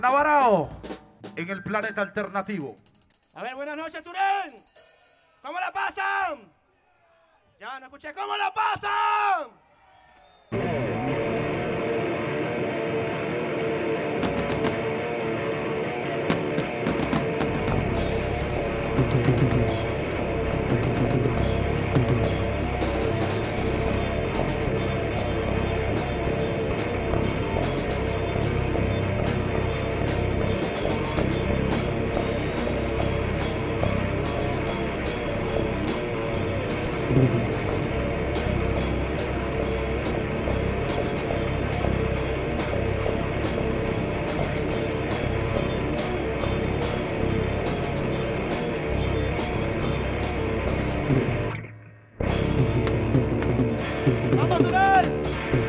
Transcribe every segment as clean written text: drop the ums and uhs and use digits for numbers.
Navarao, en el planeta alternativo. A ver, buenas noches, Turén. ¿Cómo la pasan? Ya no escuché. ¿Cómo la pasan? ¡Vamos, Turén!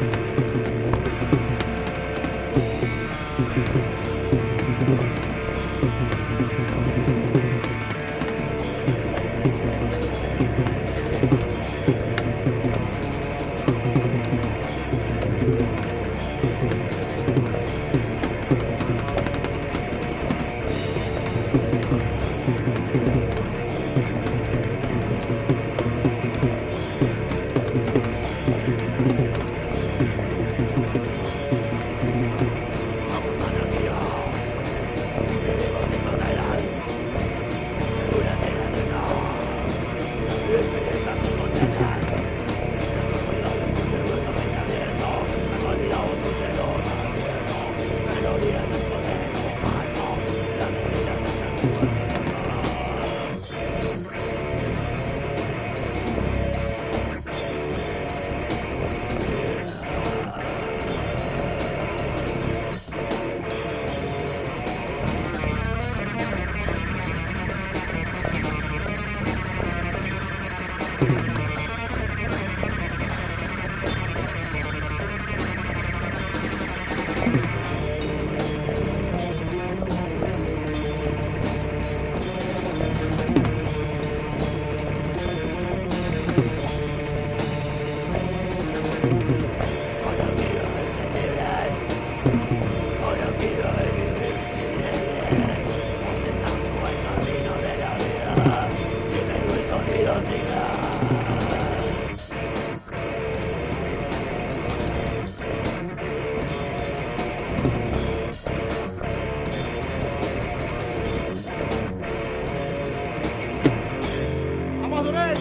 ¡Vamos, Turén!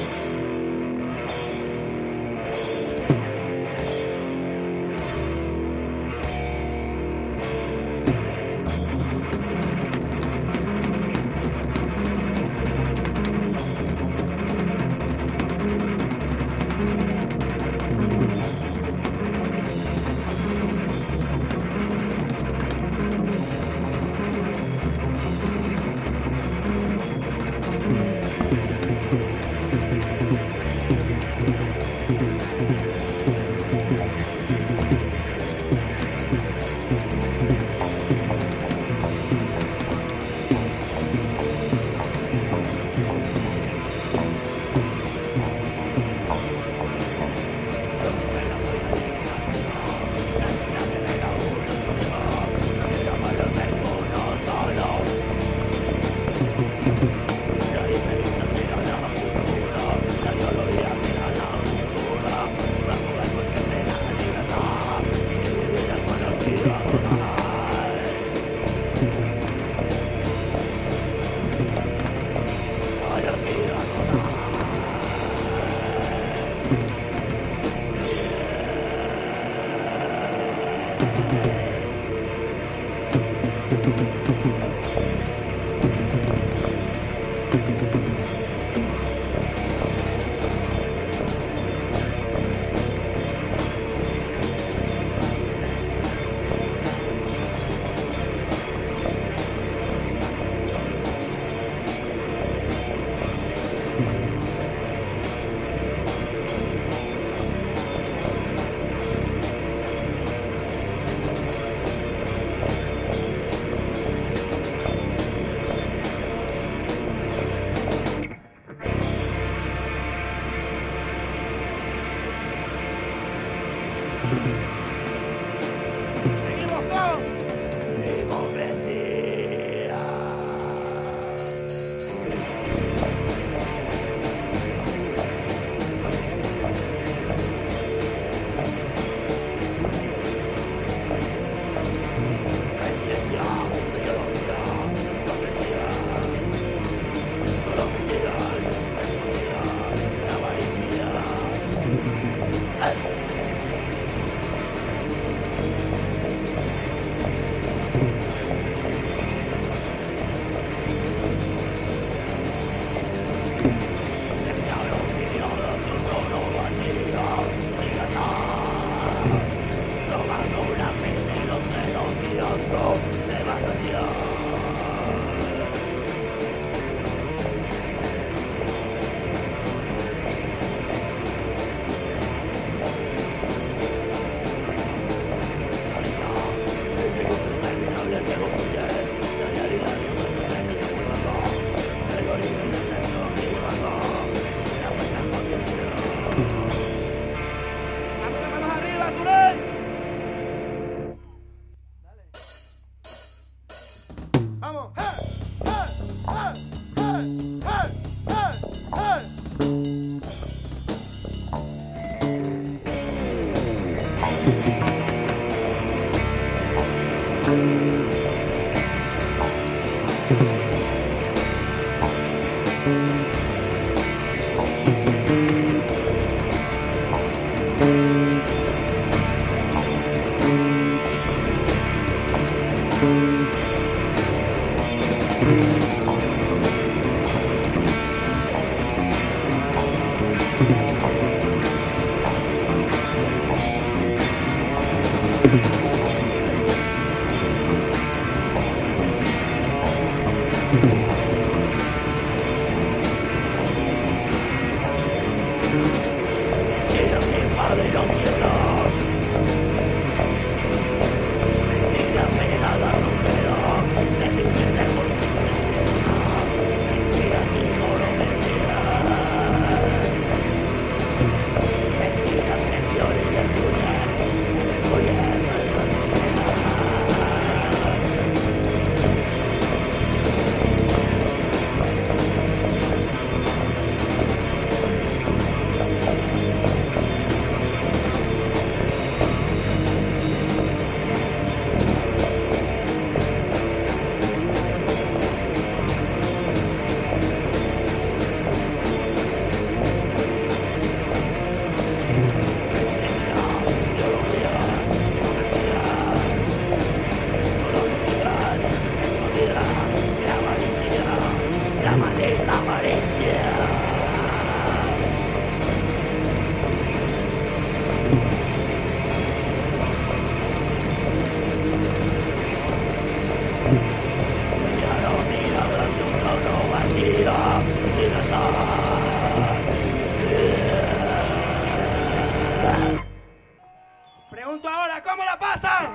Pregunto ahora, ¿cómo la pasan?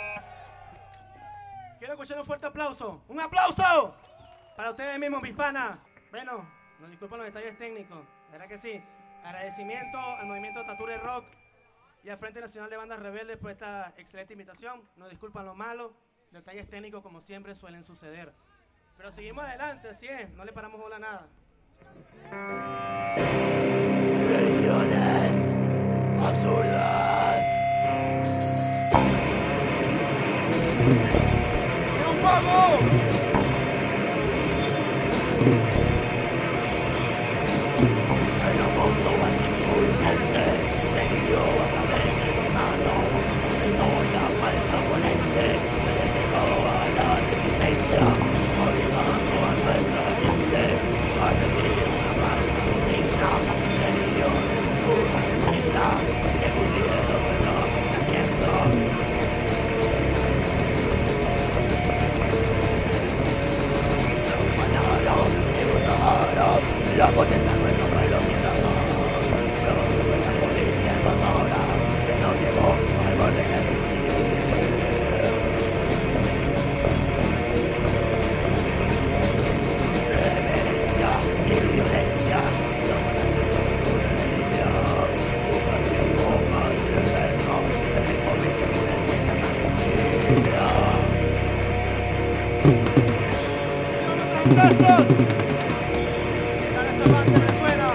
Quiero escuchar un fuerte aplauso. ¡Un aplauso! Para ustedes mismos, mis panas. Bueno, nos disculpan los detalles técnicos. ¿Verdad que sí? Agradecimiento al movimiento Tature Rock y al Frente Nacional de Bandas Rebeldes por esta excelente invitación. Nos disculpan lo malo. Detalles técnicos, como siempre, suelen suceder. Pero seguimos adelante, así es. No le paramos bola a nada. Religiones absurdas. ¡Es un poco! En un mundo vacío urgente, seguido a través del pasado, historia falsa oponente, que llegó a la resistencia, obligando a nuestra gente a seguir una falsa rutina, religiones oscuras de humanidad, que pudieron el no pensamiento. La voz es algo en los vuelos y razón. Pero fue la policía invasora que nos llevó al borde de la reverencia y violencia. No van a ser su rebeldía. Un castigo más eterno es el COVID que pone en esta magistría. ¡Nuestros Venezuela!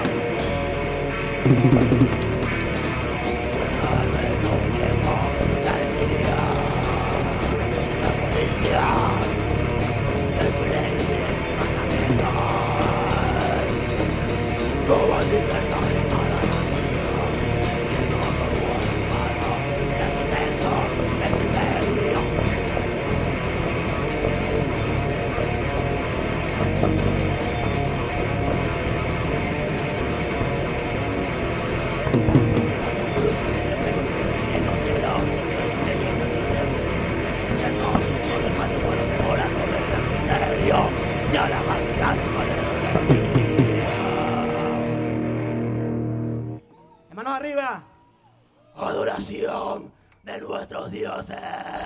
¡Manos arriba! Adoración de nuestros dioses.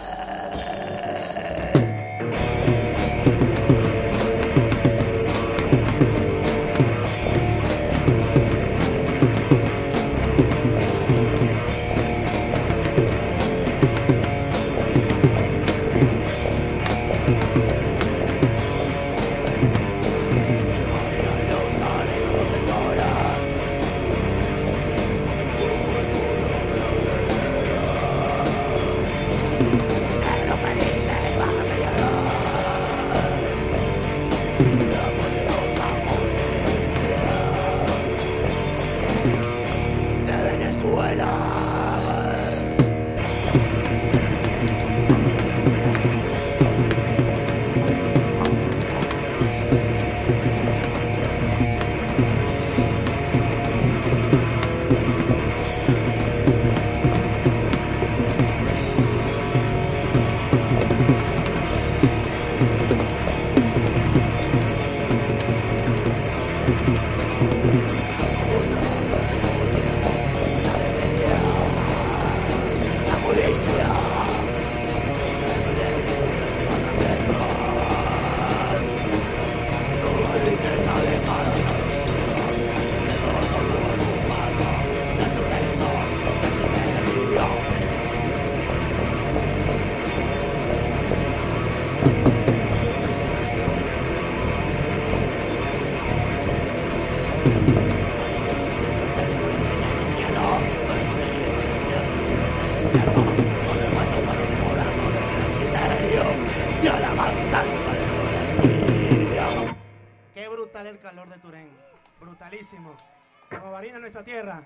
Qué brutal el calor de Turén. Brutalísimo. Como Barina en nuestra tierra.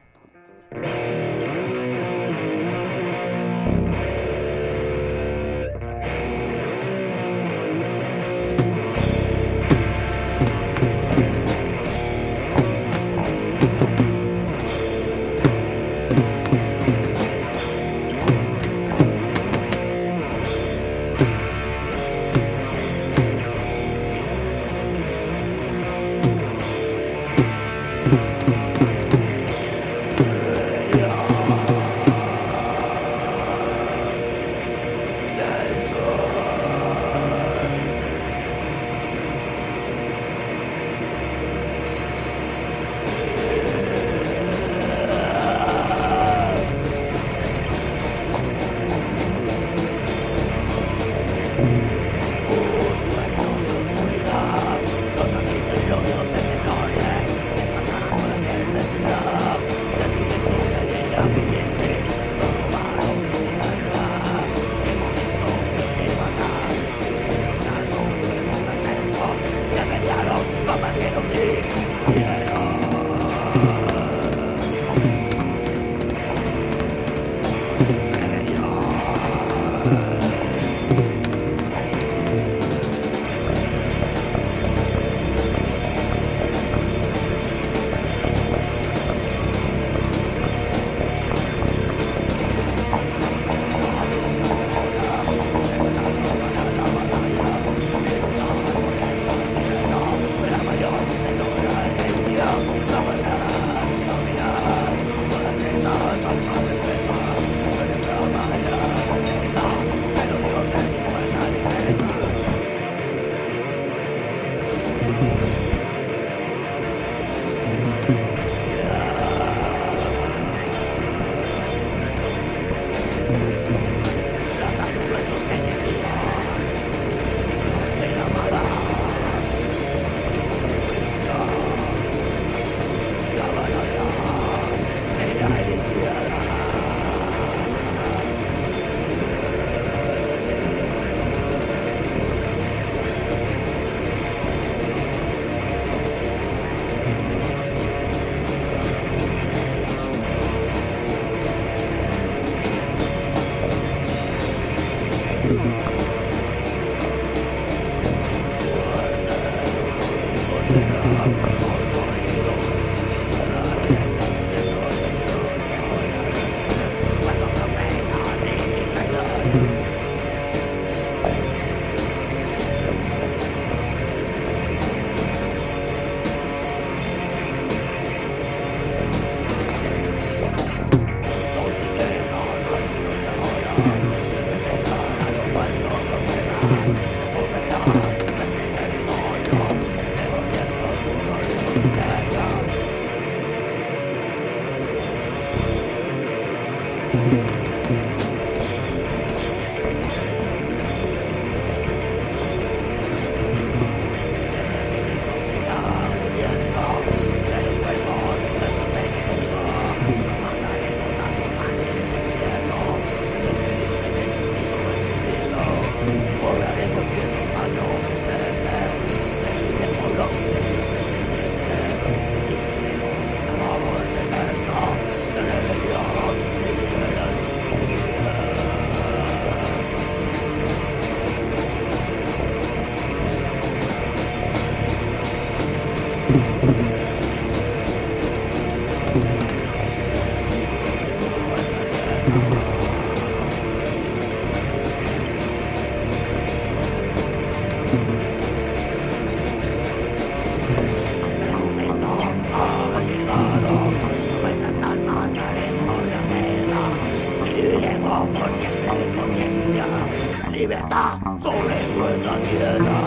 otra tierra.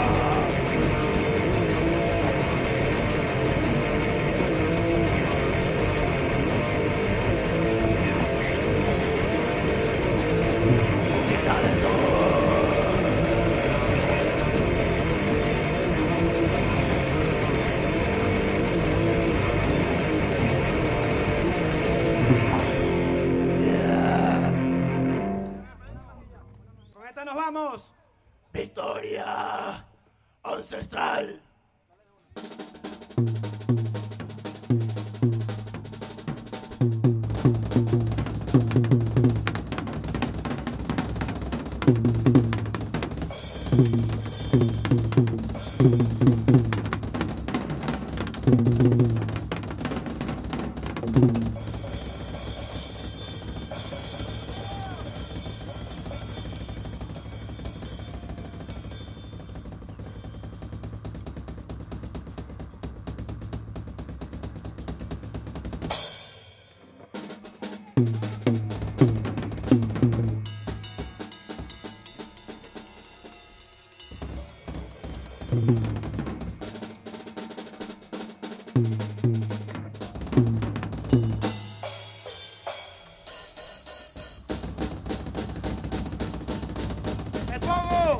Con esta nos vamos. Victoria ancestral. ¡El fuego!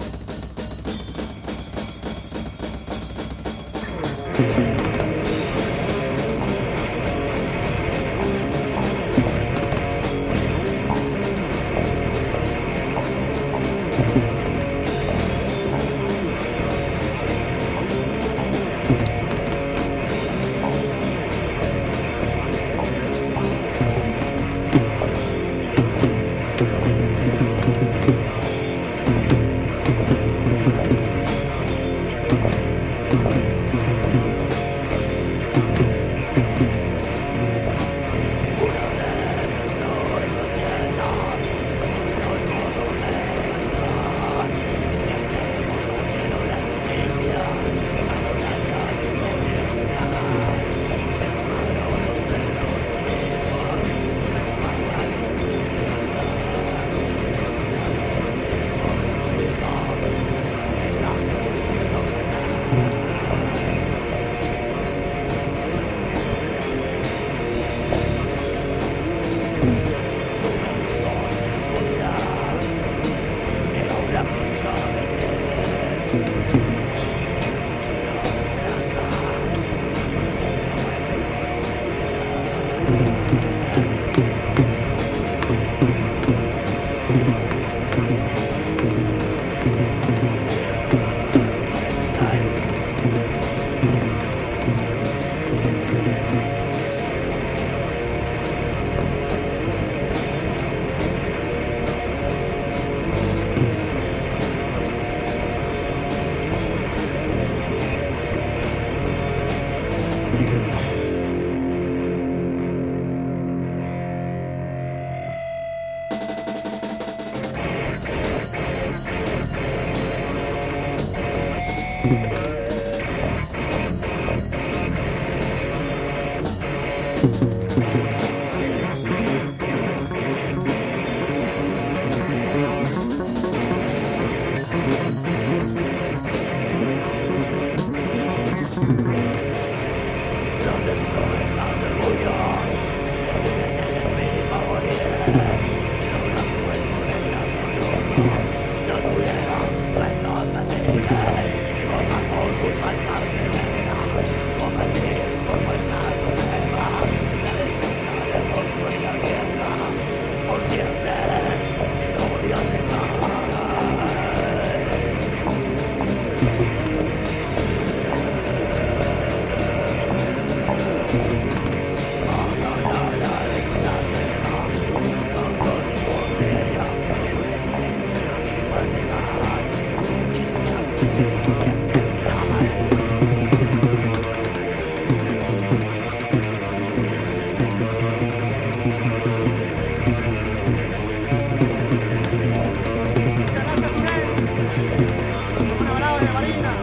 Muchas gracias, Turel. Somos una balada de Marina.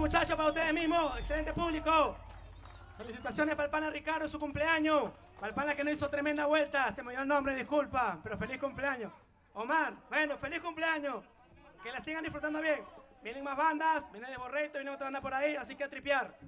muchachos, para ustedes mismos. Excelente público. Felicitaciones para el pana Ricardo en su cumpleaños. Para el pana que no hizo tremenda vuelta. Se me dio el nombre, disculpa. Pero feliz cumpleaños. Omar, bueno, feliz cumpleaños. Que la sigan disfrutando bien. Vienen más bandas, viene de Borreto, viene otra banda por ahí, así que a tripear.